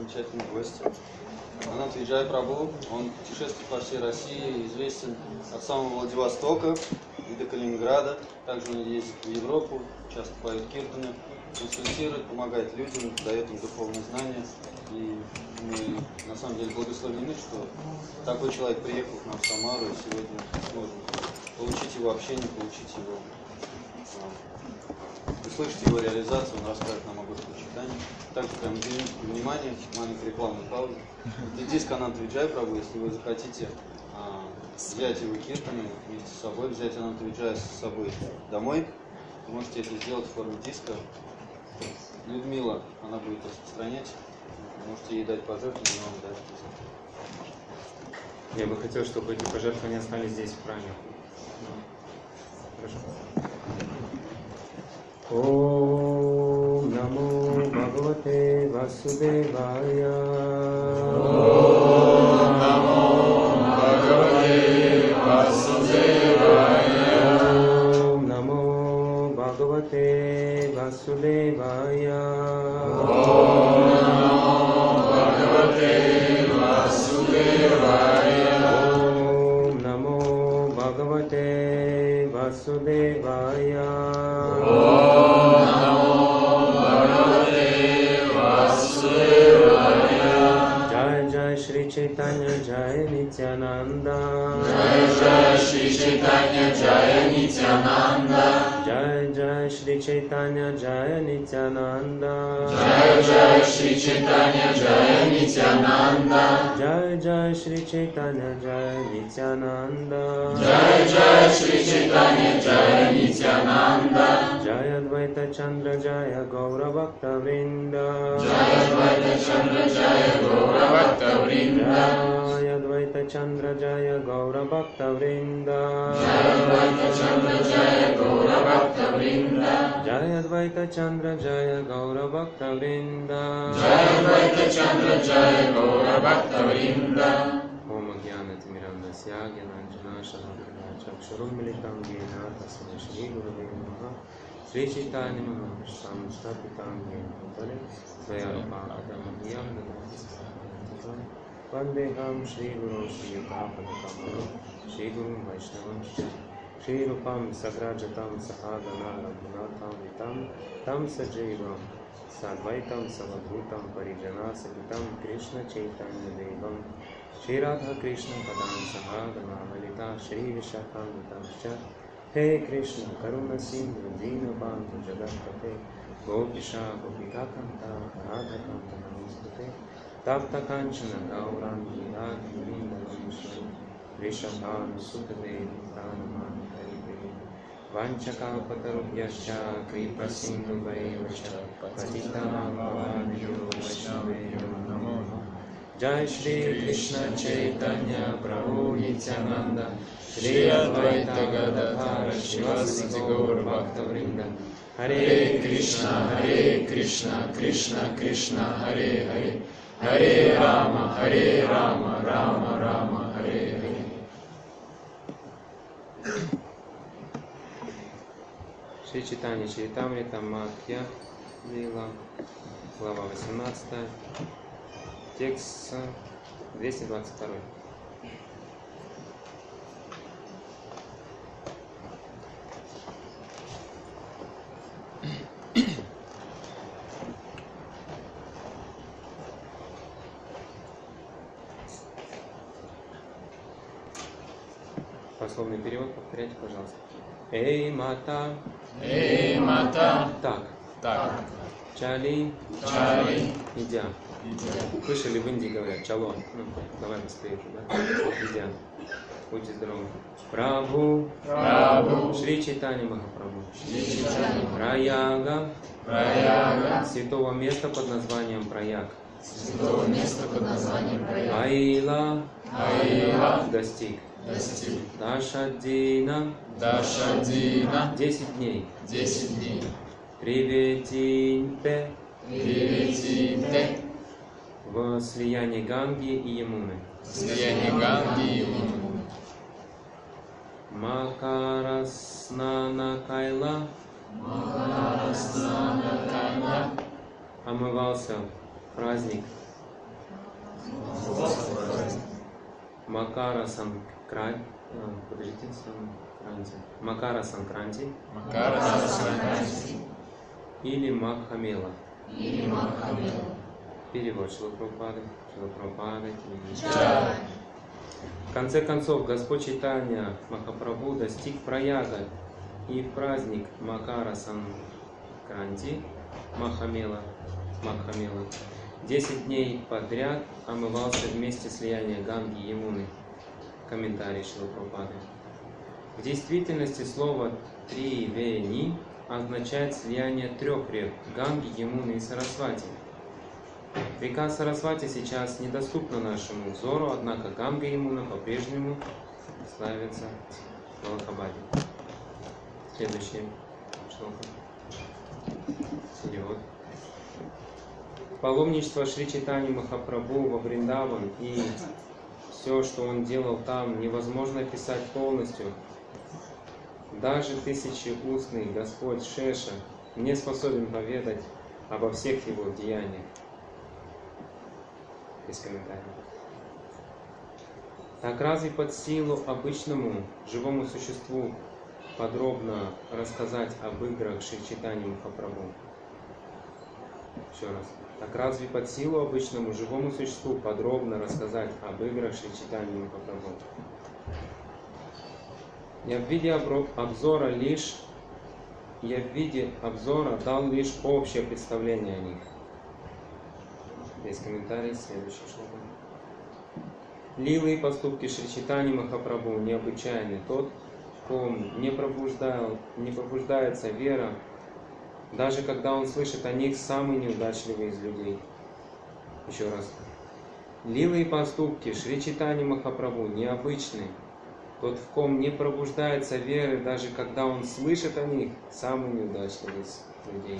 замечательный гость. Ананд Виджай Прабху, он путешествует по всей России, известен от самого Владивостока и до Калининграда. Также он ездит в Европу, часто поет киртаны, консультирует, помогает людям, дает им духовные знания. И мы на самом деле благословены, что такой человек приехал к нам в Самару, и сегодня сможем получить его общение, получить его, услышать его реализацию, он расскажет нам об этом читании. Также прям уделите внимание, маленькая рекламная пауза. Это диск Ананд Виджай Прабху, если вы захотите взять его киртаны вместе с собой, взять Ананд Виджая с собой домой, вы можете это сделать в форме диска. Людмила, она будет распространять, можете ей дать пожертвование, но вам даст диск. Я бы хотел, чтобы эти пожертвования остались здесь в храме. Хорошо. Ом намо Бхагавате Васудевая. Ом намо Бхагавате Васудевая. Ом намо Бхагавате Васудевая. Ом намо Бхагавате Васудевая. Ом намо Бхагавате Васудевая. Chaitanya Jaya Nityananda. Jai Jai Shri Chaitanya Jaya Nityananda. Jai Jai Shri Chaitanya Jaya Nityananda. Jai Jai Shri Chaitanya Jaya Nityananda. Jai Jai Shri Chaitanya Jaya Nityananda. Jai Jai Shri Chaitanya Jaya Nityananda. Jaya Advaita Chandra Jaya Gaura Bhakta Vrinda. Jaya Advaita Chandra Jaya Gaura Bhakta Vrinda. Jaya Advaita Chandra Jaya Gaura Bhakta Vrinda. Jaya Advaita Chandra Jaya Gaura Bhakta Vrinda. Jaya Advaita Chandra Jaya Gaura Bhakta Vrinda. Jaya Advaita Chandra Jaya Gaura Bhakta Vrinda. Om Jnana Timirandasya Gyananjana Shalakaya Chakshurum Militam Yena Tasmai Shri Gurave Namaha. Shri Chaitanya Mahaprabhu Stapitam Yena Bhutale Svayarupam Adamahyam Dadam Vandeham Shri Guru Shri Yukapadakam Shri Guru Vaishnavam Shri Rupam Sagrajatam Sahagana Raghunatham Vitam Tam Sajaivam Sadvaitam Savadhutam Parijana Sahitam Krishna Chaitanya Devam Shri Radha Krishna Padam Sahagana Lalita Shri Vishakamitam He Krishna Karuna Sindhu Dinabandhu Jagatpate Gopisha Gopika Kanta Radha Kanta Namaste Tapta Kanchana Gaurangi Radhi Vrindavanshri Vrishabhanu Sutadevi Pranamani Haridevi Vanchakapatarubhyascha Kripa Sindhu Vaivascha Patitanam Pavadibhyo Vaishnavebhyo Namo Jai Shri Krishna Chaitanya Prabhu Nityananda Shri Advaita Gadadhara Shivasati Gaur Bhakta Vrinda Hare Krishna Krishna Krishna Hare Hare Hare Rama Rama Rama Hare Hare. Шри Чайтанья Чаритамрита Мадхья Лила, глава 18, текст 222. Пословный перевод повторяйте, пожалуйста. Эй, мата. Эй, мата. Так. Чали. Идя. Слышали, в Индии говорят чало. Ну, давай быстрее уже, да? Идя. Будьте здоровы. Прабху. Шри Чайтанья Махапрабху. Праяга. Святого места под названием Праяг. Айла. Достиг. Дашадина. 10 дней. Приветинте. В слиянии Ганги и Ямуны. Макараснана Кайла. Омывался праздник Макара Санкранти. Подождите, Макара Санкранти. Или Макхамела. Перевод Шрила Прабхупады. В конце концов, Господь Чайтанья Махапрабху достиг Праяга, и в праздник Макара Санкранти Макхамела 10 дней подряд омывался вместе слияния Ганги и Ямуны. Комментарий Шрила Прабхупады. В действительности слово Тривени означает слияние 3 рек – Ганги, Ямуны и Сарасвати. Река Сарасвати сейчас недоступна нашему взору, однако Ганга и Ямуна по-прежнему славятся в Аллахабаде. Следующее. Шлока. Перевод. Паломничество Шри Чайтаньи Махапрабху во Вриндаван и все, что он делал там, невозможно описать полностью. Даже тысячеустный Господь Шеша не способен поведать обо всех его деяниях. Без комментариев. Так разве под силу обычному живому существу подробно рассказать об играх Шри Чайтаньи Махапрабху? Еще раз. Так разве под силу обычному живому существу подробно рассказать об играх Шри Чайтаньи Махапрабху? Я в виде обзора дал лишь общее представление о них. Без комментариев, следующий шлока. Лилы и поступки Шри Чайтаньи Махапрабху необычайны. Тот, в ком не пробуждается вера, даже когда он слышит о них, самый неудачливый из людей. Еще раз. Лилы и поступки Шри Чайтаньи Махапрабху необычны. Тот, в ком не пробуждается веры, даже когда он слышит о них, самый неудачливый из людей.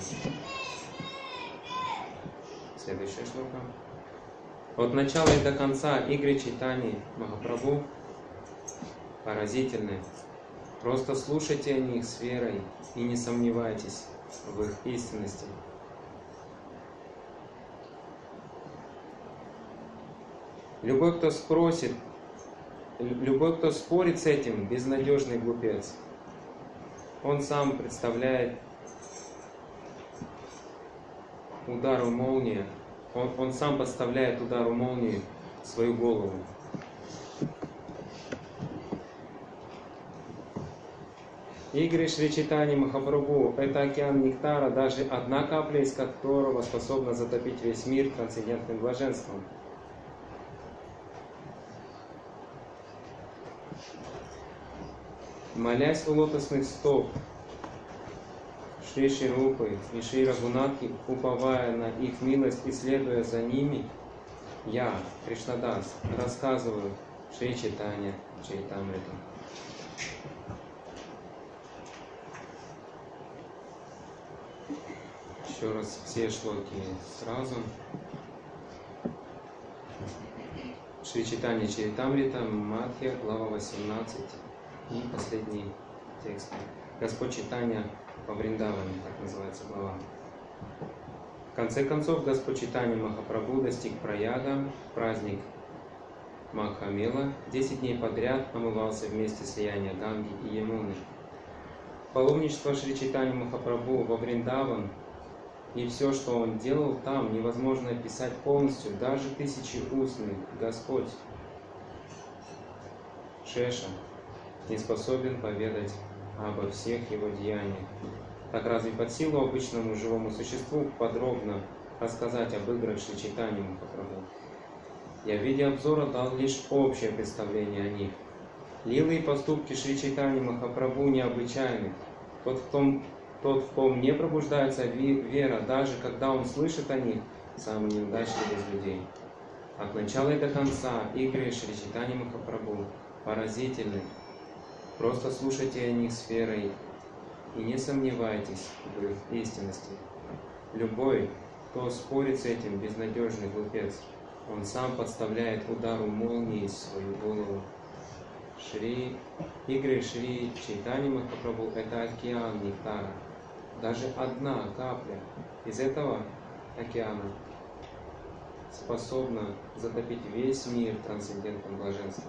Следующая шлока. От начала и до конца игры Чайтаньи Махапрабху поразительны. Просто слушайте о них с верой и не сомневайтесь в их истинности. Любой, кто спорит с этим, безнадежный глупец. Он сам представляет удару молнии, он сам подставляет удару молнии в свою голову. Игры Шри Чайтаньи Махапрабху – это океан нектара, даже одна капля из которого способна затопить весь мир трансцендентным блаженством. Молясь у лотосных стоп Шри Шри Рупы и Шри Рагунатхи, уповая на их милость и следуя за ними, я, Кришнадас, рассказываю Шри Чайтанья Чаритамриту. Еще раз все шлоки сразу. Шри Чайтанья Чаритамрита, Мадхья, глава 18 и последний текст. Господь Чайтанья во Вриндаване, так называется глава. В конце концов, Господь Чайтанья Махапрабху достиг Праяга, праздник Макхамела, 10 дней подряд омывался вместе слияния Ганги и Ямуны. Паломничество Шри Чайтаньи Махапрабху во Вриндаван и все, что он делал там, невозможно описать полностью. Даже тысячеустный Господь Шеша не способен поведать обо всех его деяниях. Так разве под силу обычному живому существу подробно рассказать об играх Шри Чайтаньи Махапрабху? Я в виде обзора дал лишь общее представление о них. Лилы и поступки Шри Чайтаньи Махапрабху необычайны. Тот, в ком не пробуждается вера, даже когда он слышит о них, самый неудачливый из людей. От начала и до конца игры Шри Чайтаньи Махапрабху поразительны. Просто слушайте о них с верой и не сомневайтесь в их истинности. Любой, кто спорит с этим, безнадежный глупец. Он сам подставляет удару молнии в свою голову. Игры Шри Чайтаньи Махапрабху – это океан нектара. Даже одна капля из этого океана способна затопить весь мир трансцендентным блаженством.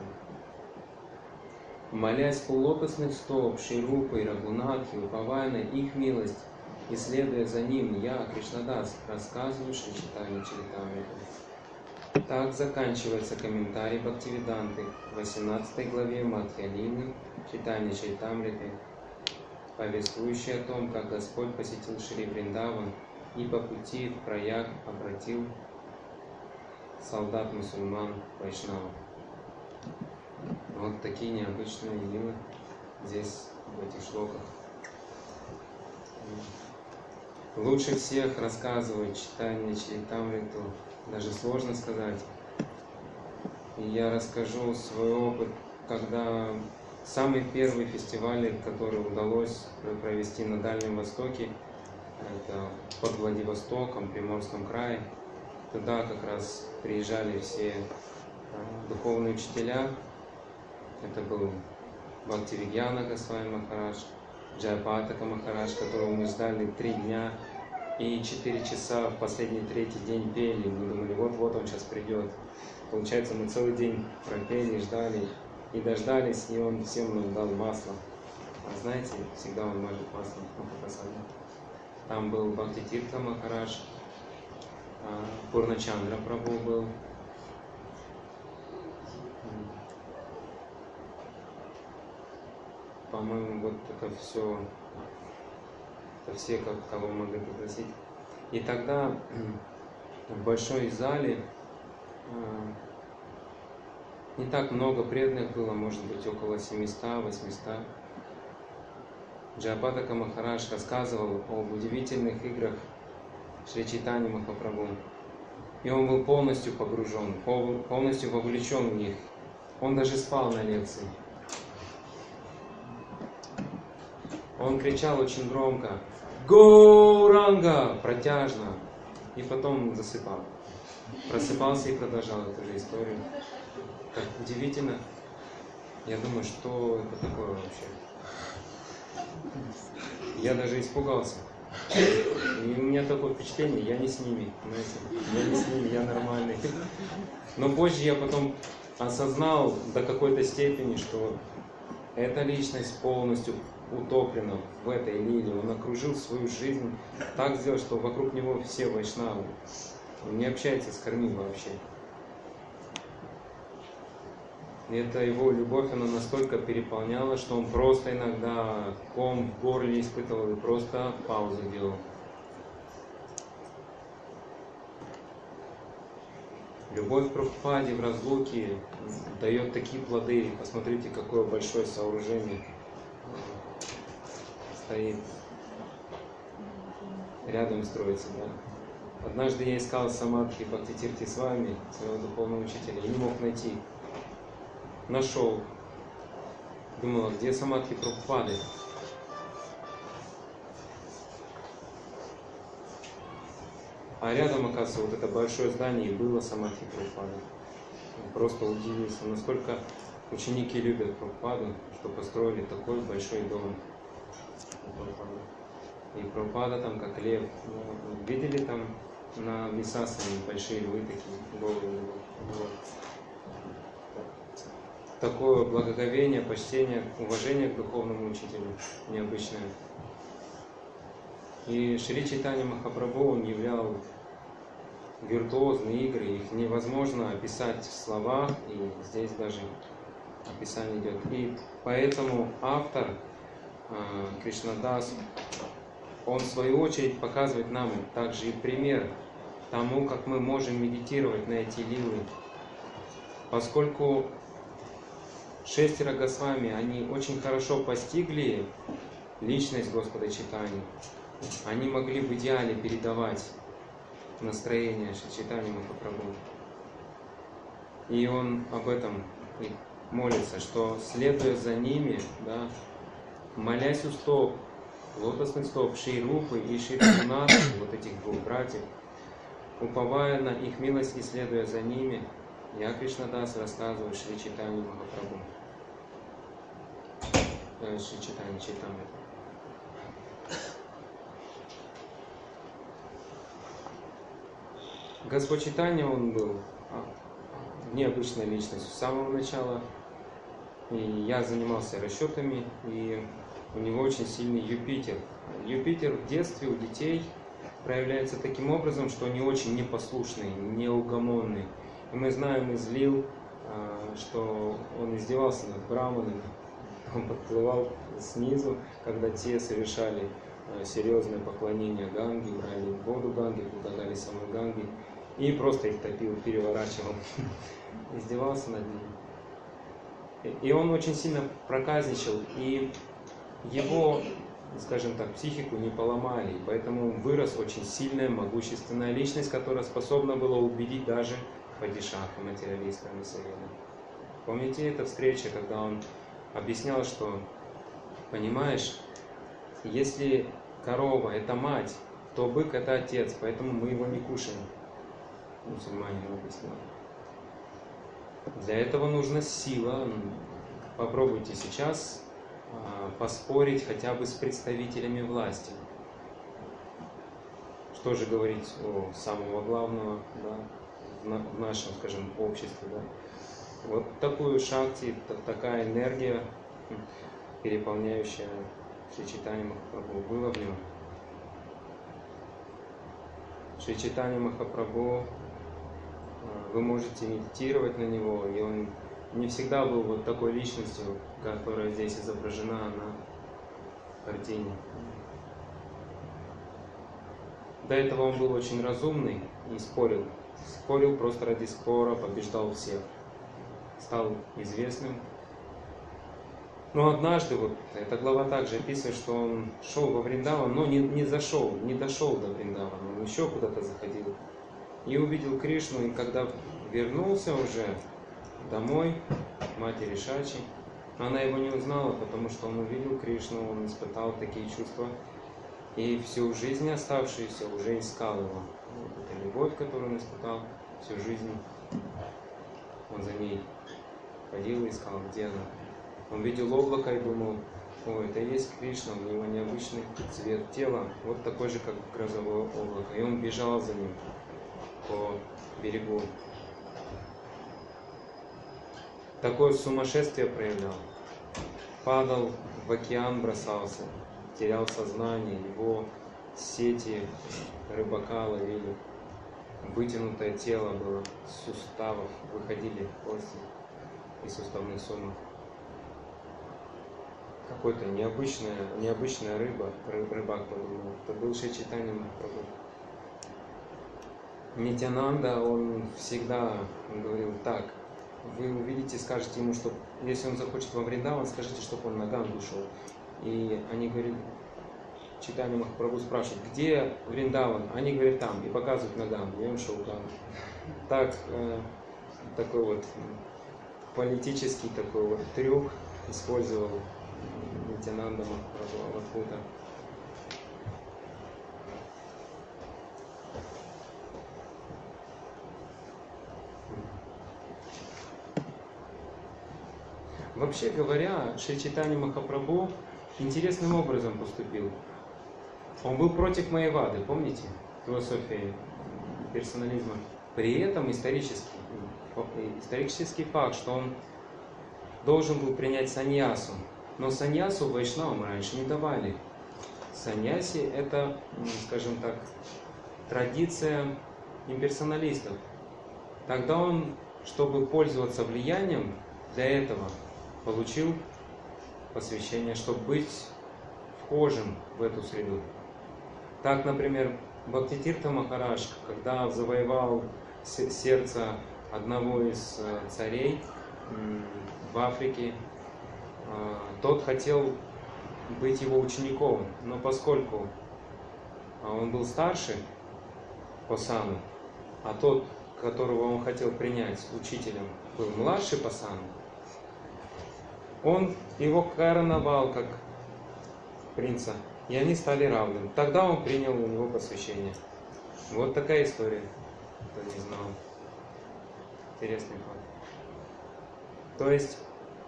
Молясь у лотосных стоп Шри-Рупы и Рагунатхи, уповая на их милость и следуя за ним, я, Кришнадас, рассказываю Шри Чайтанья Чаритамриту. Так заканчивается комментарий Бхактивиданты в 18 главе Мадхья-лилы Чайтанья Чаритамриты, повествующий о том, как Господь посетил Шри Вриндаван и по пути в Праяг обратил солдат мусульман Вайшнавов. Вот такие необычные лилы здесь, в этих шлоках. Лучше всех рассказывать Чайтанья Чаритамриту, даже сложно сказать. И я расскажу свой опыт, когда самый первый фестиваль, который удалось провести на Дальнем Востоке, это под Владивостоком, в Приморском крае. Туда как раз приезжали все духовные учителя. Это был Бхактивигьяна Госвами Махарадж, Джайапатака Махарадж, которого мы ждали 3 дня и 4 часа в последний 3-й день пели. Мы думали, вот-вот он сейчас придет. Получается, мы целый день пропели, ждали и дождались, и он всем нам дал масло. А знаете, всегда он мажет маслом на просаде. Там был Бхактитиртха Махарадж, Пурначандра Прабху был. По-моему, вот это все, это все, кого могли пригласить. И тогда в большой зале не так много преданных было, может быть, около 700-800. Джайапатака Махарадж рассказывал об удивительных играх Шри Чайтаньи Махапрабху. И он был полностью погружен, полностью вовлечен в них. Он даже спал на лекции. Он кричал очень громко «Гоуранга!» протяжно. И потом засыпал. Просыпался и продолжал эту же историю. Так удивительно. Я думаю, что это такое вообще. Я даже испугался. И у меня такое впечатление, я не с ними, знаете, я не с ними, я нормальный. Но позже я потом осознал до какой-то степени, что эта личность полностью утоплена в этой лилии. Он окружил свою жизнь, так сделал, что вокруг него все вайшнавы. Он не общается с Карми вообще. И эта его любовь, она настолько переполняла, что он просто иногда ком в горле испытывал и просто паузу делал. Любовь к Прабхупаде в разлуке дает такие плоды. Посмотрите, какое большое сооружение стоит. Рядом строится, да. Однажды я искал самадхи Бхактитирти Свами, своего духовного учителя, и не мог найти. Нашел. Думал, где самадхи Прабхупады? А рядом, оказывается, вот это большое здание, и было самадхи Прабхупады. Просто удивился, насколько ученики любят Прабхупаду, что построили такой большой дом. И Прабхупада там как лев. Видели там на Висасане большие львы такие, головы. Такое благоговение, почтение, уважение к духовному учителю необычное. И Шри Чайтанья Махапрабху, он являл виртуозные игры, их невозможно описать в словах, и здесь даже описание идет. И поэтому автор Кришнадас, он в свою очередь показывает нам также и пример тому, как мы можем медитировать на эти лилы. Поскольку 6 Госвами, они очень хорошо постигли личность Господа Чайтаньи. Они могли в идеале передавать настроение Шри Чайтаньи Махапрабху. И он об этом и молится, что следуя за ними, да, молясь у стоп, лотосных стоп Шри Рупы и Шри Рагунатхи, вот этих двух братьев, уповая на их милость и следуя за ними, я, Кришнадас, рассказываю Шри Чайтаньи Махапрабху. Шри Чайтанья Чайтамриту. Господь Чайтанья, он был необычной личностью с самого начала. И я занимался расчетами, и у него очень сильный Юпитер. Юпитер в детстве у детей проявляется таким образом, что они очень непослушные, неугомонные. И мы знаем из Лил, что он издевался над браманами. Он подплывал снизу, когда те совершали серьезное поклонение Ганге, брали воду Ганги, предлагали самой Ганге, и просто их топил, переворачивал, издевался над ними. И он очень сильно проказничал, и его, скажем так, психику не поломали, и поэтому вырос очень сильная, могущественная личность, которая способна была убедить даже падишаха, материалиста Насарена. Помните эту встречу, когда он объяснял, что, понимаешь, если корова – это мать, то бык – это отец, поэтому мы его не кушаем. Мусульманин объяснял. Для этого нужна сила. Попробуйте сейчас поспорить хотя бы с представителями власти. Что же говорить о самого главного, да, в нашем, скажем, обществе. Да? Вот такую шакти, такая энергия, переполняющая Шри Чайтанья Махапрабху, была в нем. Шри Чайтанья Махапрабху, вы можете медитировать на него, и он не всегда был вот такой личностью, которая здесь изображена на картине. До этого он был очень разумный и спорил. Спорил просто ради спора, побеждал всех. Стал известным. Но однажды, вот эта глава также описывает, что он шел во Вриндаван, но не дошел до Вриндавана, он еще куда-то заходил. И увидел Кришну, и когда вернулся уже домой, матери Шачи, она его не узнала, потому что он увидел Кришну, он испытал такие чувства, и всю жизнь оставшуюся уже искал его. Вот эта любовь, которую он испытал всю жизнь, он за ней ходил и искал, где она. Он видел облако и думал, о, это и есть Кришна, у него необычный цвет тела, вот такой же, как грозовое облако. И он бежал за ним по берегу. Такое сумасшествие проявлял. Падал в океан, бросался, терял сознание, его сети рыбака ловили. Вытянутое тело было, с суставов выходили кости и суставных сумок. Какой-то необычная рыбак подумал. Это был Шри Чайтанья Махапрабху. Нитянанда, он всегда говорил так: вы увидите, скажете ему, что если он захочет во Вриндаван, скажите, чтобы он на Гангу шел. И они говорили, Чайтанья Махапрабху спрашивает, где Вриндаван? Они говорят, там, и показывают на Гангу, и он шел в Гангу. Так, такой вот политический такой вот трюк использовал Нитянанда Махапрабху Авадхута. Вообще говоря, Шри Чайтанья Махапрабху интересным образом поступил. Он был против Майявады, помните? Философии персонализма. При этом исторический факт, что он должен был принять саньясу. Но саньясу вайшнавам раньше не давали. Саньяси – это, скажем так, традиция имперсоналистов. Тогда он, чтобы пользоваться влиянием, для этого получил посвящение, чтобы быть вхожим в эту среду. Так, например, Бхактитиртха Махарадж, когда завоевал сердце одного из царей в Африке, тот хотел быть его учеником, но поскольку он был старше по сану, а тот, которого он хотел принять учителем, был младше по сану, он его короновал как принца, и они стали равными. Тогда он принял у него посвящение. Вот такая история, кто не знал. Интересный факт. То есть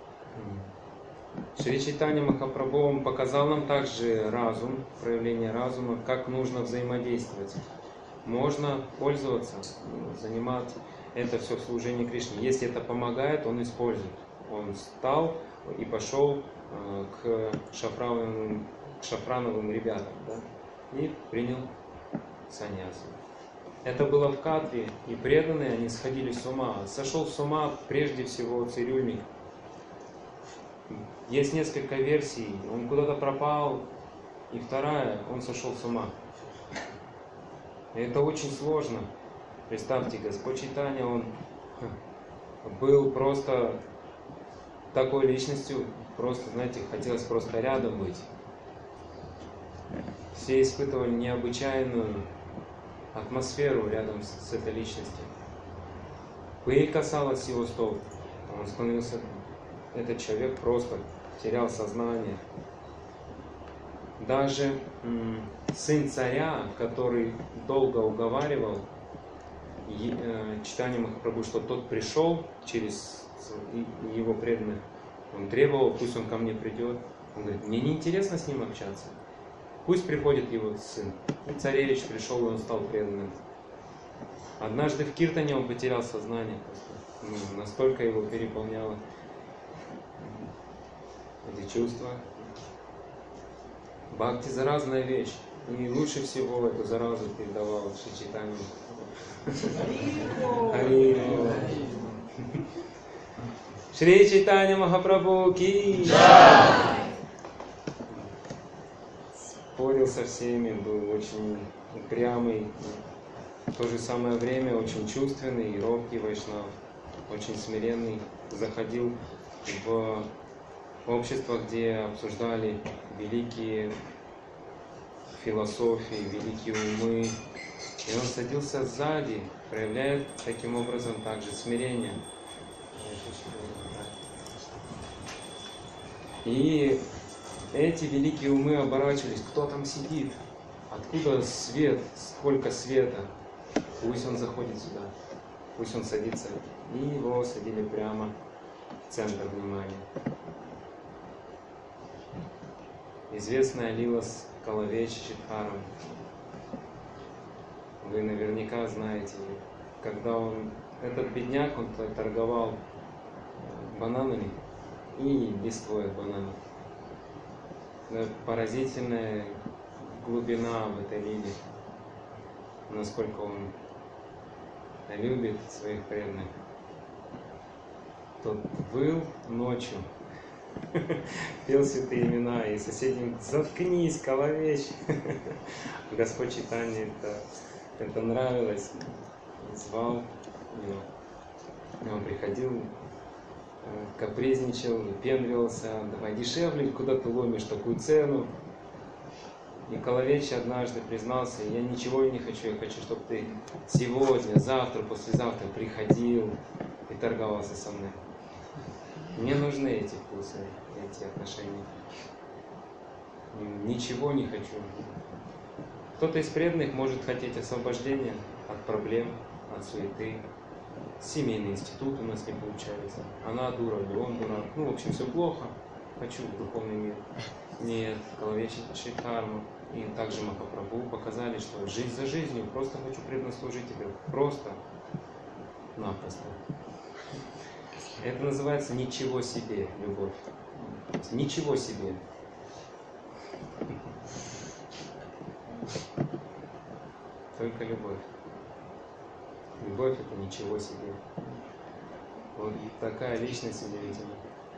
Шри Чайтанья Махапрабху он показал нам также разум, проявление разума, как нужно взаимодействовать. можно пользоваться, занимать это все в служении Кришне. Если это помогает, он использует. Он встал и пошел к шафрановым ребятам, да, и принял саньясу. Это было в Катве, и преданные, они сходили с ума. Сошел с ума прежде всего цирюльник. Есть несколько версий. Он куда-то пропал, и вторая, он сошел с ума. И это очень сложно. Представьте, Господь Чайтанья, он был просто такой личностью, просто, знаете, хотелось просто рядом быть. Все испытывали необычайную атмосферу рядом с этой личностью. Пыль касалась его стоп, он становился, этот человек просто терял сознание. Даже сын царя, который долго уговаривал Чайтанья Махапрабху, что тот пришел через его преданных, он требовал, пусть он ко мне придет. Он говорит, мне неинтересно с ним общаться. Пусть приходит его сын. И царевич пришел, и он стал преданным. Однажды в Киртане он потерял сознание. Настолько его переполняло эти чувства. Бхакти заразная вещь. И лучше всего эту заразу передавал Шри Чайтанья. Шри Чайтанья Махапрабху ки! Спорил со всеми, был очень упрямый, в то же самое время очень чувственный и робкий вайшнав, очень смиренный. Заходил в общество, где обсуждали великие философии, великие умы, и он садился сзади, проявляя таким образом также смирение. И эти великие умы оборачивались, кто там сидит, откуда свет, сколько света, пусть он заходит сюда, пусть он садится. И его садили прямо в центр внимания. Известная лила с Калавечи Читхаром. Вы наверняка знаете, когда этот бедняк, он торговал бананами и листвой от бананов. Поразительная глубина в этой лиле, насколько он любит своих преданных. Тот выл ночью, пел святые имена, и соседи: заткнись, Калавеч. Господь Чайтанья это нравилось, звал его. Он приходил, капризничал, выпендривался: давай дешевле, куда ты ломишь такую цену. И Калавеч однажды признался: я ничего не хочу, я хочу, чтобы ты сегодня, завтра, послезавтра приходил и торговался со мной. Мне нужны эти вкусы, эти отношения. Ничего не хочу. Кто-то из преданных может хотеть освобождения от проблем, от суеты. Семейный институт у нас не получается. Она дура, или он дурак. В общем, все плохо. Хочу в духовный мир. Нет, Калавеч Чайтхарма и также Махапрабху показали, что жизнь за жизнью, просто хочу преданно служить тебе. Просто-напросто. Это называется ничего себе любовь. Ничего себе. Только любовь. Любовь — это ничего себе. Вот такая личность удивительная.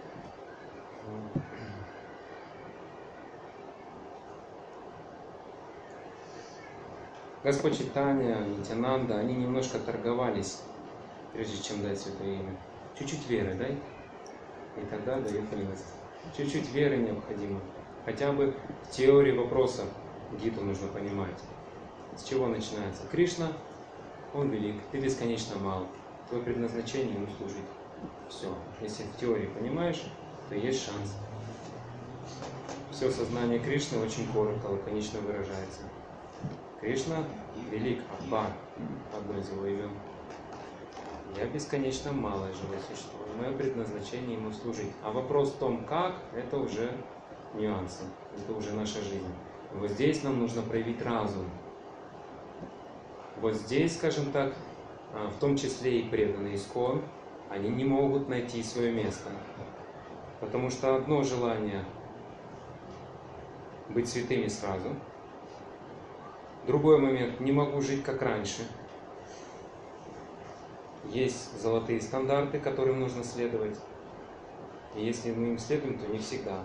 Господь Чайтанья, Нитьянанда, они немножко торговались, прежде чем дать святое имя. Чуть-чуть веры дай, и тогда дают милость. Чуть-чуть веры необходимо. Хотя бы в теории вопроса Гиту нужно понимать. С чего начинается? Кришна, он велик, ты бесконечно мал. Твое предназначение ему служить. Все. Если в теории понимаешь, то есть шанс. Все сознание Кришны очень коротко, лаконично выражается. Кришна велик, Акбар, одно из его имен. Я бесконечно малое живое существо. Мое предназначение ему служить. А вопрос в том, как, это уже нюансы. Это уже наша жизнь. И вот здесь нам нужно проявить разум. вот здесь, скажем так, в том числе и преданные Искон, они не могут найти свое место. Потому что одно желание быть святыми сразу, другой момент, не могу жить как раньше. Есть золотые стандарты, которым нужно следовать. И если мы им следуем, то не всегда.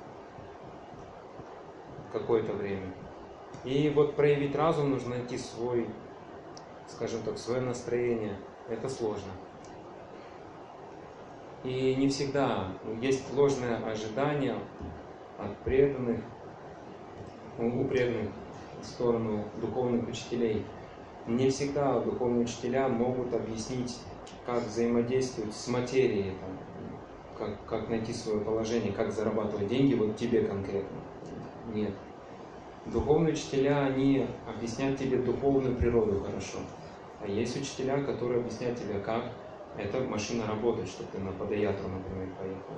Какое-то время. И вот проявить разум нужно найти свой, скажем так, свое настроение. Это сложно. И не всегда. Есть ложное ожидание от преданных, у преданных в сторону духовных учителей. Не всегда духовные учителя могут объяснить, как взаимодействовать с материей, как найти свое положение, как зарабатывать деньги вот тебе конкретно. Нет. Духовные учителя, они объяснят тебе духовную природу хорошо. А есть учителя, которые объяснят тебе, как эта машина работает, чтобы ты на Падаятру, например, поехал.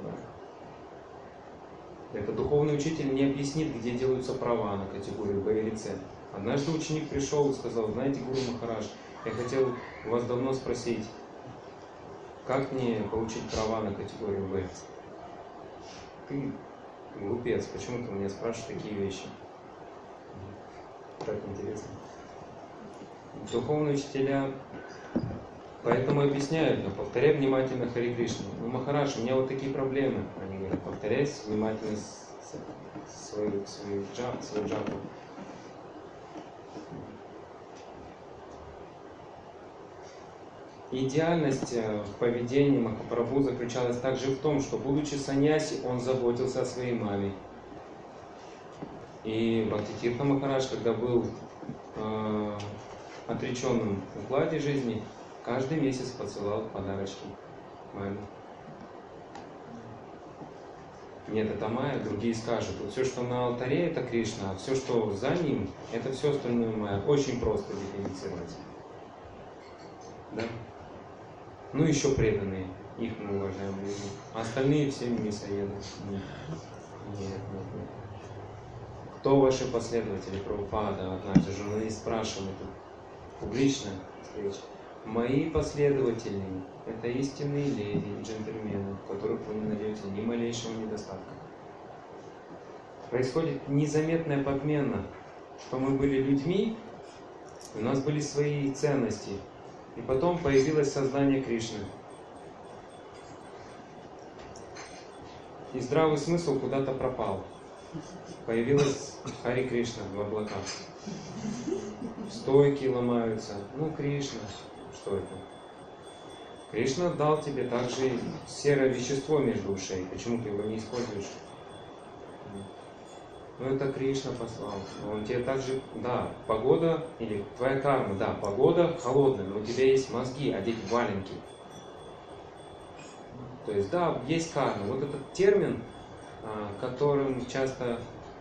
Да? Это духовный учитель не объяснит, где делаются права на категорию Б или С. Однажды ученик пришел и сказал: знаете, Гуру Махарадж, я хотел у вас давно спросить, как мне получить права на категорию Б? Ты глупец, почему ты меня спрашиваешь такие вещи? Так интересно. Духовные учителя поэтому объясняют, но повторяй внимательно Хари Кришна. Ну, Махарадж, у меня вот такие проблемы. Они говорят, повторяй внимательно свою джапу. Идеальность в поведении Махапрабху заключалась также в том, что, будучи саньяси, он заботился о своей маме. И Бхактитиртха Махарадж, когда был отреченным в укладе жизни, каждый месяц посылал подарочки маме. Нет, это Майя, другие скажут, вот все, что на алтаре, это Кришна, а все, что за ним, это все остальное Майя. Очень просто дифференцировать. Да? Ну, еще преданные, их мы уважаем. А остальные все мясоеды. Нет. Кто ваши последователи? Прабхупада? Однажды журналист спрашивал, это публичная встреча. Мои последователи – это истинные леди и джентльмены, в которых вы не найдете ни малейшего недостатка. Происходит незаметная подмена, что мы были людьми, у нас были свои ценности, и потом появилось сознание Кришны. И здравый смысл куда-то пропал. Появилась Хари Кришна в облаках. Стойки ломаются. Ну, Кришна, что это? Кришна дал тебе также серое вещество между ушей. Почему ты его не используешь? Ну, это Кришна послал. Он тебе также, да, погода, или твоя карма, да, погода холодная, но у тебя есть мозги, одеть валенки. То есть, да, есть карма. Вот этот термин, которым часто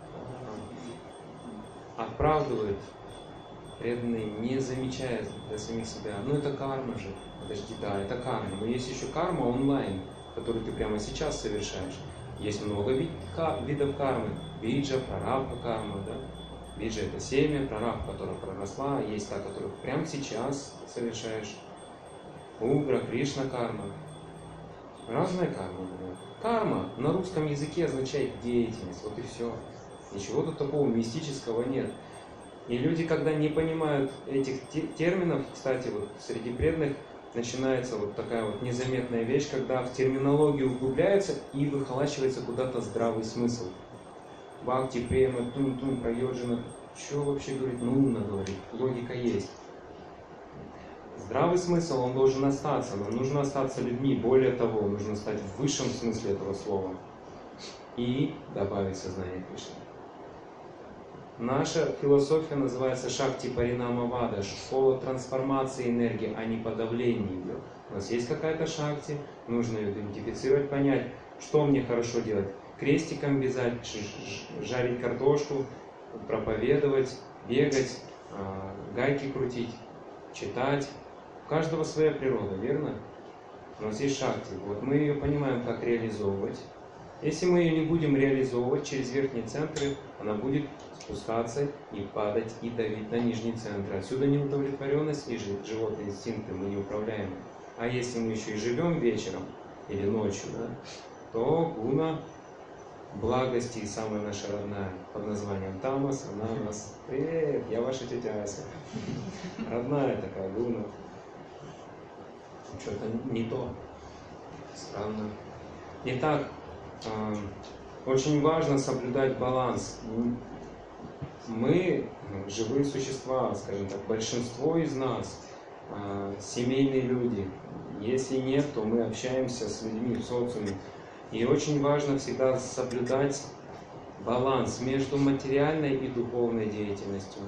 оправдывают преданные, не замечая для самих себя. Ну, это карма же. Подожди, да, это карма. Но есть еще карма онлайн, которую ты прямо сейчас совершаешь. Есть много видов кармы. Биджа, прарабха карма, да? Биджа — это семя, прарабха, которая проросла. Есть та, которую прямо сейчас совершаешь. Угра, Кришна карма. Разная карма бывает. Карма на русском языке означает деятельность. Вот и все. Ничего тут такого мистического нет. И люди, когда не понимают этих терминов, кстати, вот среди преданных начинается вот такая вот незаметная вещь, когда в терминологию углубляются и выхолачивается куда-то здравый смысл. Бхакти, према, тум-тум, прайоджана. Что вообще говорит? Ну, умно говорит. Логика есть. Здравый смысл, он должен остаться. Нам нужно остаться людьми. Более того, нужно стать в высшем смысле этого слова. И добавить сознание Кришны. Наша философия называется Шакти Паринама Вада, школа трансформации энергии, а не подавления ее. У нас есть какая-то шакти, нужно ее идентифицировать, понять, что мне хорошо делать. Крестиком вязать, жарить картошку, проповедовать, бегать, гайки крутить, читать. У каждого своя природа, верно? У нас есть шакти. Вот мы ее понимаем, как реализовывать. Если мы ее не будем реализовывать через верхние центры, она будет спускаться и падать, и давить на нижние центры. Отсюда неудовлетворенность и животные инстинкты мы не управляем. А если мы еще и живем вечером или ночью, да, то гуна благости, самая наша родная, под названием Тамас, она у нас: «Привет, я ваша тетя Ася». Родная такая гуна. Что-то не то. Странно. Итак, очень важно соблюдать баланс. Мы живые существа, скажем так, большинство из нас семейные люди. Если нет, то мы общаемся с людьми в социуме. И очень важно всегда соблюдать баланс между материальной и духовной деятельностью.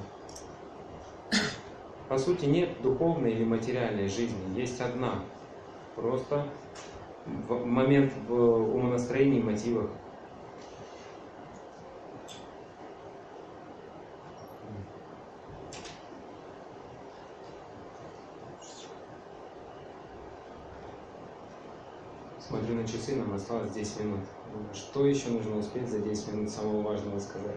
По сути, нет духовной или материальной жизни, есть одна. Просто в момент в умонастроении и мотивах. Смотрю на часы, нам осталось 10 минут. Что еще нужно успеть за 10 минут самого важного сказать?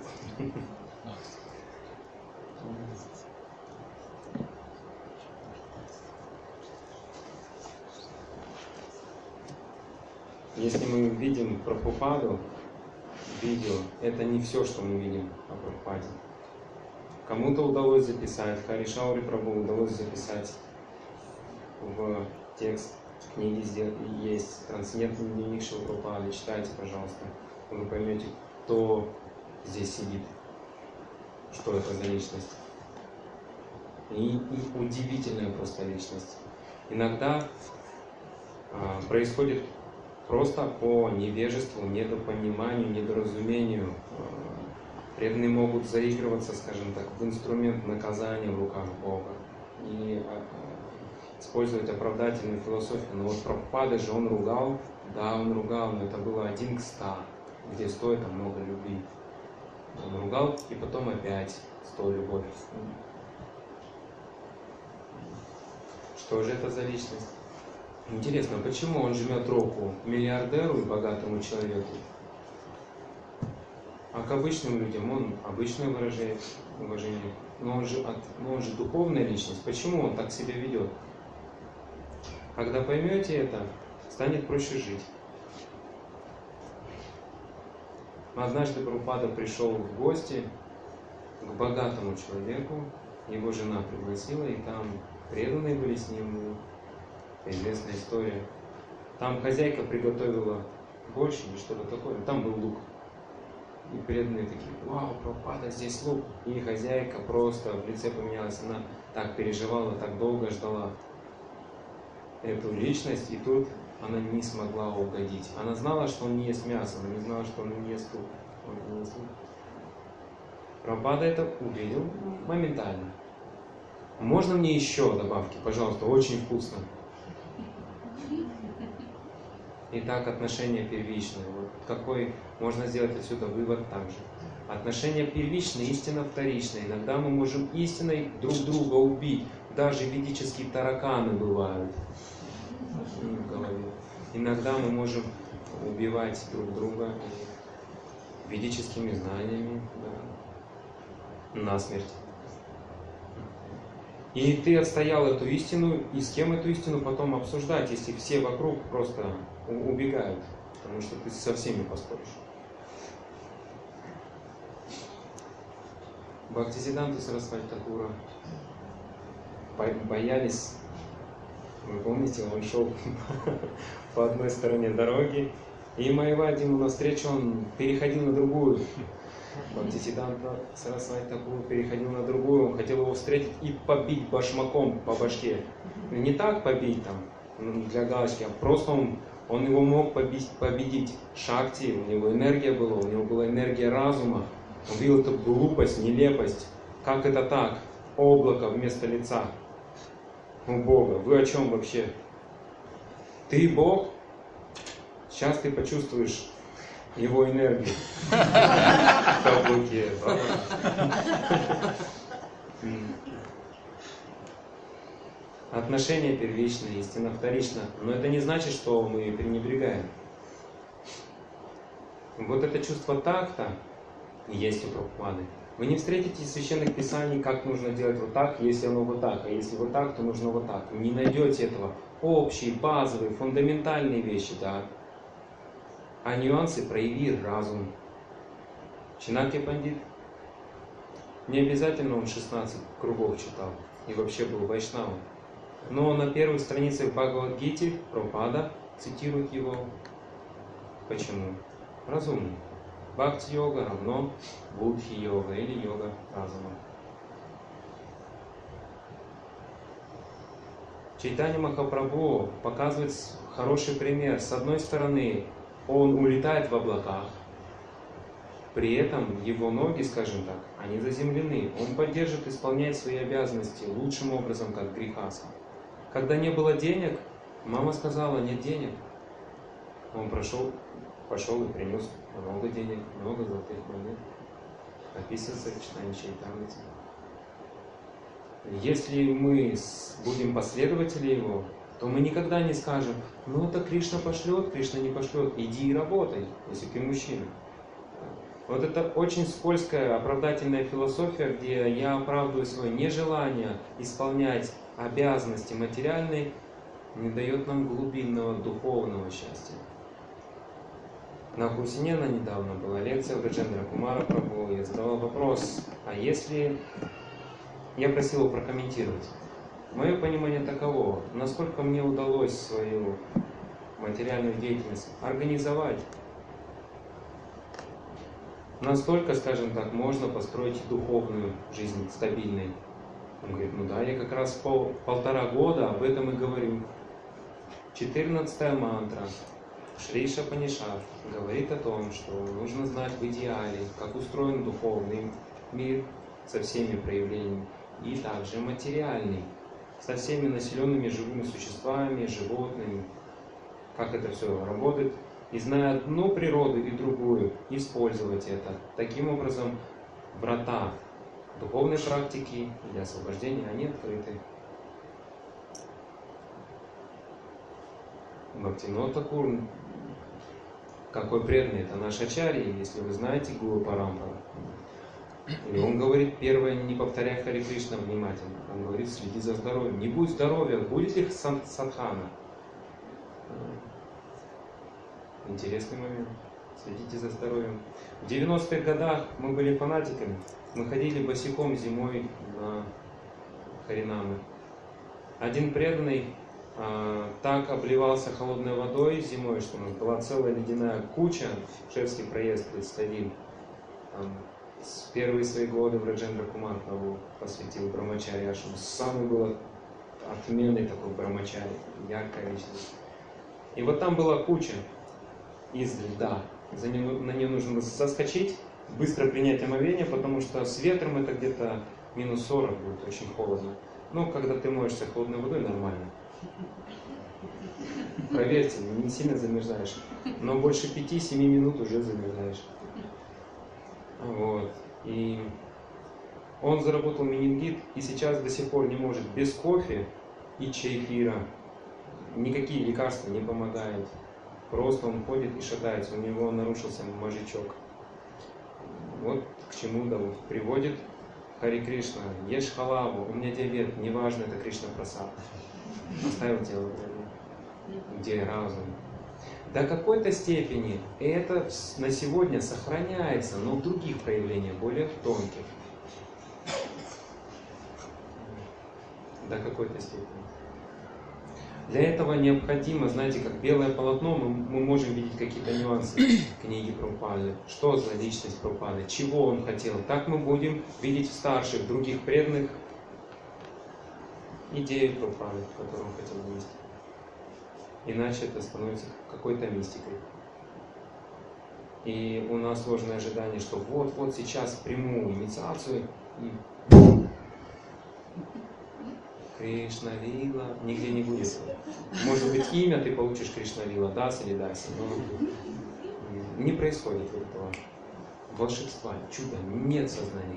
Если мы видим Прабхупаду в видео, это не все, что мы видим о Прабхупаде. Кому-то удалось записать, Харишаури Прабху удалось записать в текст книги, есть трансцендентный дневник Шрилы Прабхупады, читайте, пожалуйста, вы поймете, кто здесь сидит, что это за личность. И удивительная просто личность. Иногда происходит просто по невежеству, недопониманию, недоразумению. Преданные могут заигрываться, скажем так, в инструмент наказания в руках Бога и использовать оправдательную философию. Но вот Прабхупада же он ругал, да, он ругал, но это было 1 к 100, где 100 это много любви. Он ругал, и потом опять 100 любовь. Что же это за личность? Интересно, почему он жмет руку миллиардеру и богатому человеку, а к обычным людям он обычное выражает уважение? Но он же духовная личность. Почему он так себя ведет? Когда поймете это, станет проще жить. Однажды Прабхупада пришел в гости к богатому человеку, его жена пригласила, и там преданные были с ним. Известная история. Там хозяйка приготовила борщ или что-то такое, там был лук. И преданные такие: «Вау, Прабхупада, здесь лук». И хозяйка просто в лице поменялась, она так переживала, так долго ждала эту личность, и тут она не смогла угодить. Она знала, что он не ест мясо, но не знала, что он не ест лук. Прабхупада это увидел моментально. Можно мне еще добавки, пожалуйста, очень вкусно. Итак, отношения первичные. Вот какой можно сделать отсюда вывод также. Отношения первичные, истина вторичная. Иногда мы можем истиной друг друга убить. Даже ведические тараканы бывают в голове. Иногда мы можем убивать друг друга ведическими знаниями, да, насмерть. И ты отстоял эту истину, и с кем эту истину потом обсуждать, если все вокруг просто убегают, потому что ты со всеми поспоришь. Бхактисиддханта Сарасвати Такура боялись, вы помните, он шел по одной стороне дороги, и Майявади ему навстречу, он переходил на другую. Бхактисиддханта Сарасвати Такура переходил на другую, он хотел его встретить и побить башмаком по башке. Не так побить там, для галочки, а просто он его мог победить. Шакти, у него энергия была, у него была энергия разума. Он видел эту глупость, нелепость. Как это так? Облако вместо лица у Бога. Вы о чем вообще? Ты Бог? Сейчас ты почувствуешь его энергию. В облаке. Отношения первичные, истина вторична. Но это не значит, что мы пренебрегаем. Вот это чувство такта есть у Прабхупады. Вы не встретите в священных писаний, как нужно делать вот так, если оно вот так, а если вот так, то нужно вот так. Не найдете этого. Общие, базовые, фундаментальные вещи, да. А нюансы прояви разум. Чинаки Пандит, не обязательно он 16 кругов читал и вообще был вайшнавом. Но на первых страницах Бхагавад-гиты Прабхупада цитирует его. Почему? Разумный. Бхакти-йога равно будхи-йога или йога разума. Чайтанья Махапрабху показывает хороший пример. С одной стороны, он улетает в облаках, при этом его ноги, скажем так, они заземлены. Он поддерживает, исполняет свои обязанности лучшим образом, как грехаса. Когда не было денег, мама сказала, нет денег. Он пошел и принес много денег, много золотых монет. Описывается в Чайтанья Чаритамрите. Если мы будем последователи его, то мы никогда не скажем, ну это Кришна пошлет, Кришна не пошлет, иди и работай, если ты мужчина. Вот это очень скользкая оправдательная философия, где я оправдываю свое нежелание исполнять обязанности материальные, не дает нам глубинного духовного счастья. На Хусинена недавно была лекция Браджендра Кумара Прабху, я задавал вопрос, а если... Я просил его прокомментировать. Мое понимание таково, насколько мне удалось свою материальную деятельность организовать, настолько, скажем так, можно построить духовную жизнь стабильной. Он говорит, ну да, я как раз полтора года об этом и говорю. 14-я мантра Шри Шапанишат говорит о том, что нужно знать в идеале, как устроен духовный мир со всеми проявлениями, и также материальный, со всеми населенными живыми существами, животными, как это все работает, и зная одну природу и другую, использовать это. Таким образом, врата духовной практики для освобождения, они открыты. Бхактивинода Тхакур, какой преданный, это наш ачарья, если вы знаете Гуру Парампару. И он говорит, первое, не повторяй Харе Кришна внимательно. Он говорит, следи за здоровьем. Не будет здоровья, будет ли садхана? Интересный момент. Следите за здоровьем. В 90-х годах мы были фанатиками. Мы ходили босиком зимой на Харинамы. Один преданный так обливался холодной водой зимой, что у нас была целая ледяная куча. Шевский проезд 31. С первые свои годы Браджендра Кумар Прабху посвятил Брамачари Ашрам. Самый был отменный такой Брамачари, яркая личность. И вот там была куча из льда. На нее нужно соскочить, быстро принять омовение, потому что с ветром это где-то минус 40 будет, очень холодно. Но когда ты моешься холодной водой, нормально. Проверьте, не сильно замерзаешь. Но больше 5-7 минут уже замерзаешь. Вот. И он заработал менингит и сейчас до сих пор не может без кофе и чаефира. Никакие лекарства не помогают. Просто он ходит и шатается, у него нарушился мозжечок. Вот к чему приводит Хари Кришна. Ешь халаву, у меня диабет, неважно, это Кришна Прасад. Оставил тело, где разум. До какой-то степени это на сегодня сохраняется, но в других проявлениях, более тонких. До какой-то степени. Для этого необходимо, знаете, как белое полотно, мы можем видеть какие-то нюансы книги Прабхупады. Что за личность Прабхупады, чего он хотел. Так мы будем видеть в старших, других преданных идею Прабхупады, которую он хотел вывести. Иначе это становится какой-то мистикой. И у нас сложное ожидание, что вот сейчас приму инициацию и Кришна Лила нигде не будет. Может быть, имя ты получишь Кришна Лила, Дас или Даси, но не происходит вот этого волшебства, чуда, нет сознания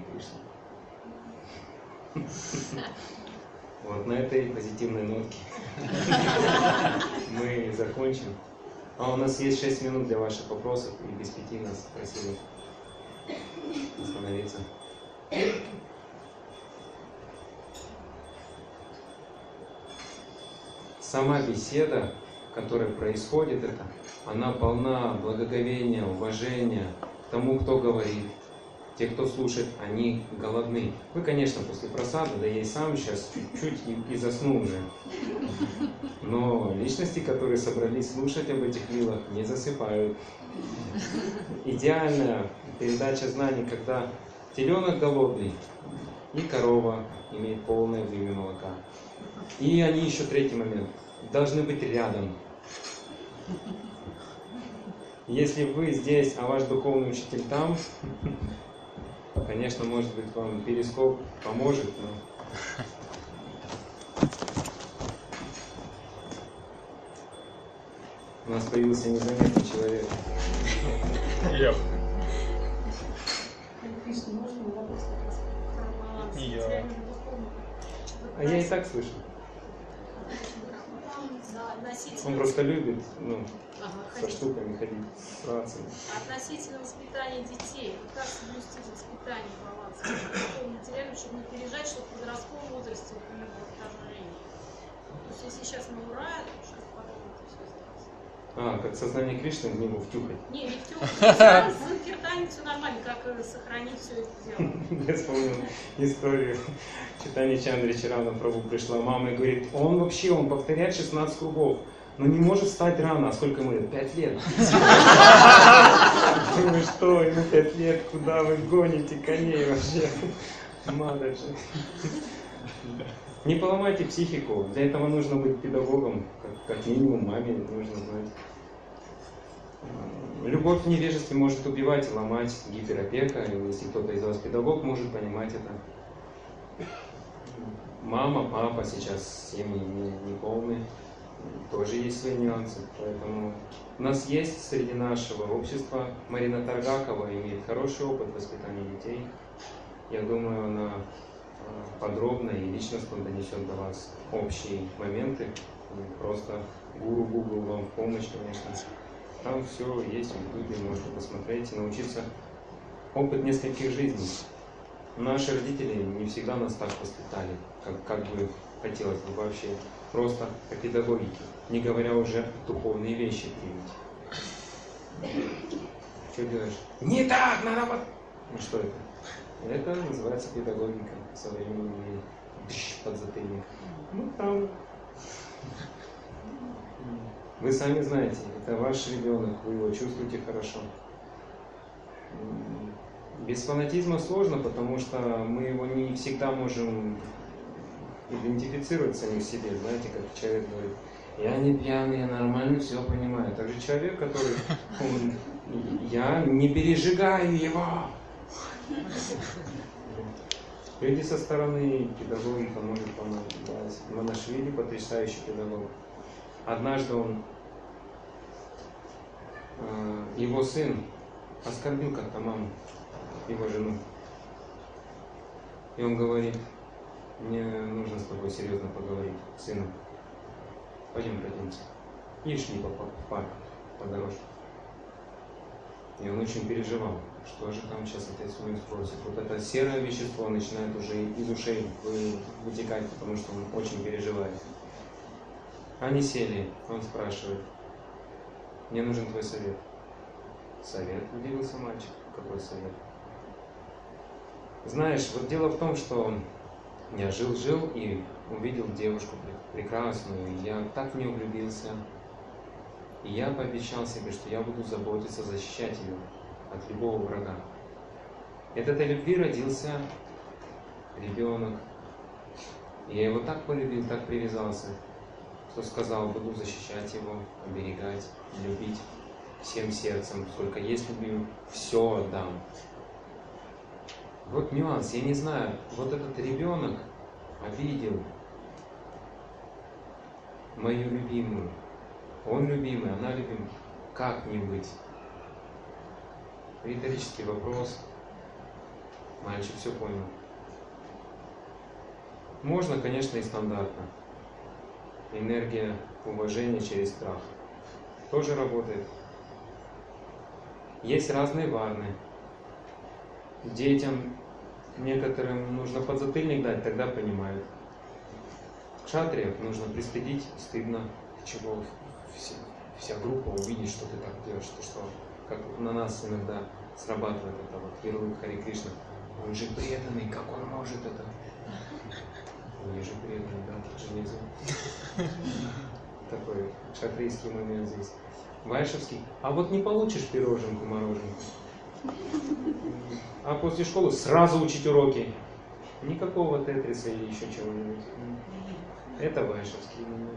Кришны. Вот на этой позитивной нотке мы закончим. А у нас есть 6 минут для ваших вопросов, и без 5 нас просили остановиться. Сама беседа, которая происходит, она полна благоговения, уважения к тому, кто говорит. Те, кто слушает, они голодны. Вы, конечно, после просады, да я и сам сейчас чуть-чуть и заснул уже. Но личности, которые собрались слушать об этих лилах, не засыпают. Идеальная передача знаний, когда теленок голодный и корова имеет полное время молока. И они еще третий момент. Должны быть рядом. Если вы здесь, а ваш духовный учитель там, конечно, может быть, вам перископ поможет, но... У нас появился незаметный человек. Я. А я и так слышу. Он просто любит, со штуками ходить, с рацией. Относительно воспитания детей, как соблюсти воспитание баланса? Материально, чтобы не переезжать, чтобы в подростковом возрасте у него было отторжение. То есть если сейчас на ура, сейчас потом это все сделать. Как сознание Кришны в него втюхать. Не втюхать. С киртанием все нормально, как сохранить все это дело. Я вспомнил историю. Читание Чандри Чарана Прабху пришла мама и говорит, он повторяет 16 кругов, но не может встать рано. А сколько ему лет? 5 лет. Вы что, ему 5 лет, куда вы гоните коней вообще? Надо же. Не поломайте психику. Для этого нужно быть педагогом. Как минимум маме нужно знать. Любовь в невежестве может убивать и ломать, гиперопека. Если кто-то из вас педагог, может понимать это. Мама, папа сейчас семьи не полные. Тоже есть свои нюансы. Поэтому у нас есть среди нашего общества Марина Таргакова, имеет хороший опыт воспитания детей. Я думаю, она подробно и личностно донесет до вас общие моменты. Просто гуру Google вам в помощь, конечно. Там все есть в YouTube, можете посмотреть и научиться. Опыт нескольких жизней. Наши родители не всегда нас так воспитали, как бы хотелось бы вообще. Просто по педагогике, не говоря уже духовные вещи привить. Что делаешь? Не так, надо вот... Ну что это? Это называется педагогика современный подзатыльник. Ну там... Вы сами знаете, это ваш ребенок, вы его чувствуете хорошо. Без фанатизма сложно, потому что мы его не всегда можем идентифицировать самих себе. Знаете, как человек говорит, я не пьяный, я нормально все понимаю. Также человек, который, я не пережигаю его. Люди со стороны педагогика может помочь. Манашвили потрясающий педагог. Однажды его сын оскорбил как-то маму, его жену. И он говорит, мне нужно с тобой серьезно поговорить, сыном. Пойдем пройдемся. И шли по парку, по дорожке. И он очень переживал, что же там сейчас отец у него спросит. Вот это серое вещество начинает уже из ушей вытекать, потому что он очень переживает. Они сели, он спрашивает, мне нужен твой совет. Совет? Удивился мальчик. Какой совет? Знаешь, вот дело в том, что я жил и увидел девушку прекрасную, и я так в нее влюбился. И я пообещал себе, что я буду заботиться, защищать ее от любого врага. И от этой любви родился ребенок. И я его так полюбил, так привязался, что сказал, буду защищать его, оберегать, любить всем сердцем, сколько есть люблю, все отдам. Вот нюанс, я не знаю, вот этот ребенок обидел мою любимую. Он любимый, она любимая. Как не быть? Риторический вопрос. Мальчик все понял. Можно, конечно, и стандартно. Энергия уважения через страх. тоже работает. Есть разные варны. Детям некоторым нужно подзатыльник дать, тогда понимают. Кшатриев нужно пристыдить, стыдно, чего вся группа увидит, что ты так делаешь, что как на нас иногда срабатывает это вот ярлык Хари Кришна. Он же преданный, как он может это? Он же преданный, да, так же нельзя. Такой шатрийский момент здесь. Вайшевский. А вот не получишь пироженку, мороженку. А после школы сразу учить уроки. Никакого тетриса или еще чего-нибудь. Это вайшевский момент.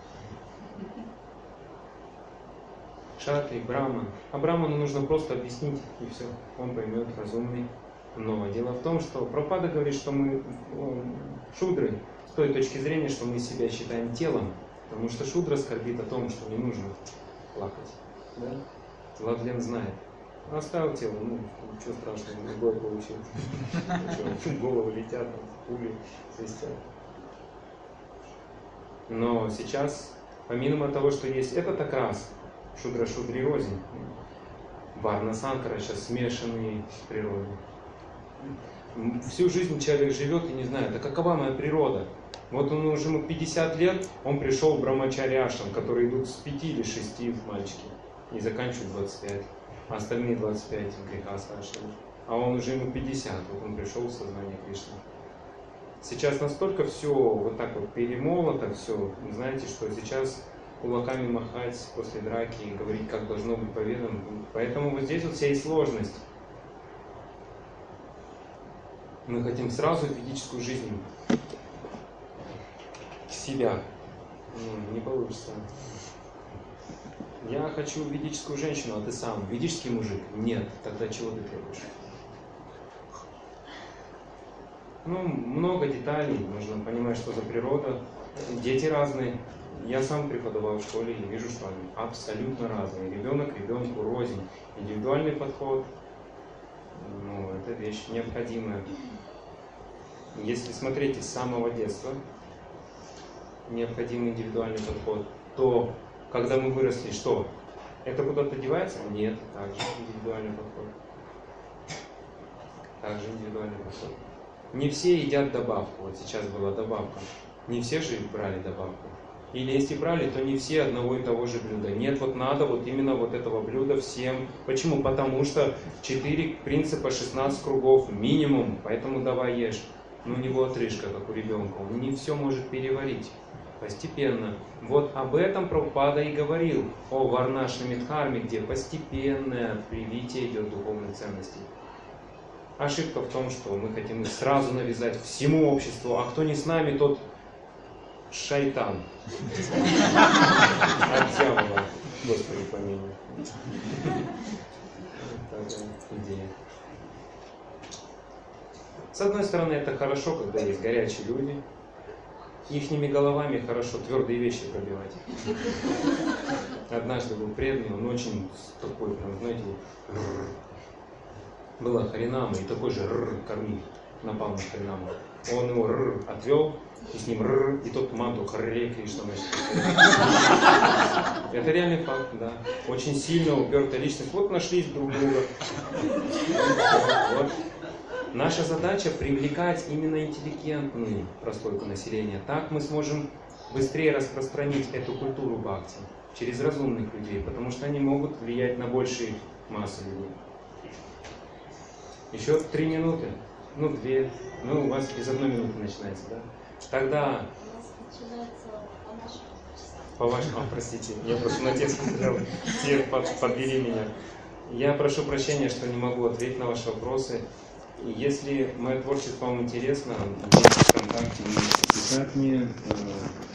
Шатри, Брахман. А Брахману нужно просто объяснить, и все. Он поймет, разумный. Но дело в том, что Прабхупада говорит, что мы шудры с той точки зрения, что мы себя считаем телом, потому что шудра скорбит о том, что не нужно плакать. Да? Владлен знает. Оставил тело, ну, ничего страшного, другой получил. Головы летят, пули свистят. Но сейчас, помимо того, что есть этот окрас, шудра шудри рознь, варна санкара сейчас смешанные природы. Всю жизнь человек живет и не знает, а какова моя природа? Вот он уже ему 50 лет, он пришел в брамачарьяшрам, которые идут с 5 или 6 мальчики, и заканчивают 25, а остальные 25 в греха сошли. А он уже ему 50, вот он пришел в сознание Кришны. Сейчас настолько все вот так вот перемолото, все, знаете, что сейчас кулаками махать после драки и говорить, как должно быть поведано. Поэтому вот здесь вот вся и сложность. Мы хотим сразу ведическую жизнь себя. Ну, не получится. Я хочу ведическую женщину, а ты сам ведический мужик? Нет. Тогда чего ты требуешь? Ну, много деталей. Нужно понимать, что за природа. Дети разные. Я сам преподавал в школе и вижу, что они абсолютно разные. Ребенок ребенку рознь. Индивидуальный подход, ну, это вещь необходимая. Если смотреть из самого детства, необходимый индивидуальный подход, то, когда мы выросли, что? Это куда-то девается? Нет, также индивидуальный подход. Также индивидуальный подход. Не все едят добавку. Вот сейчас была добавка. Не все же брали добавку. Или если брали, то не все одного и того же блюда. Нет, вот надо вот именно вот этого блюда всем. Почему? Потому что 4 принципа, 16 кругов минимум, поэтому давай ешь. Но у него отрыжка, как у ребенка, он не все может переварить. Постепенно. Вот об этом Прабхупада и говорил, о варнашнами дхарме, где постепенное привитие идет духовных ценностей. Ошибка в том, что мы хотим их сразу навязать всему обществу, а кто не с нами, тот шайтан. От дьявола. Господи помилуй. Такая идея. С одной стороны, это хорошо, когда есть горячие люди. Ихними головами хорошо твердые вещи пробивать. Однажды был преданный, он очень такой, прям, знаете, была Харинама, и такой же кормил, напал на Харинаму. Он его отвел, и с ним и тот манту Харе Кришна начал. Это реальный факт, да. Очень сильно упертая личность. Вот нашлись друг друга. Вот. Наша задача привлекать именно интеллигентную прослойку населения. Так мы сможем быстрее распространить эту культуру бхакти через разумных людей, потому что они могут влиять на большие массы людей. Еще 3 минуты, ну 2, ну у вас из 1 минуты начинается, да? Тогда... У нас начинается по нашему часу. По вашему, простите, я просто на текст смотрел, все подвели меня. Я прошу прощения, что не могу ответить на ваши вопросы. Если мое творчество вам интересно, можете ВКонтакте писать мне.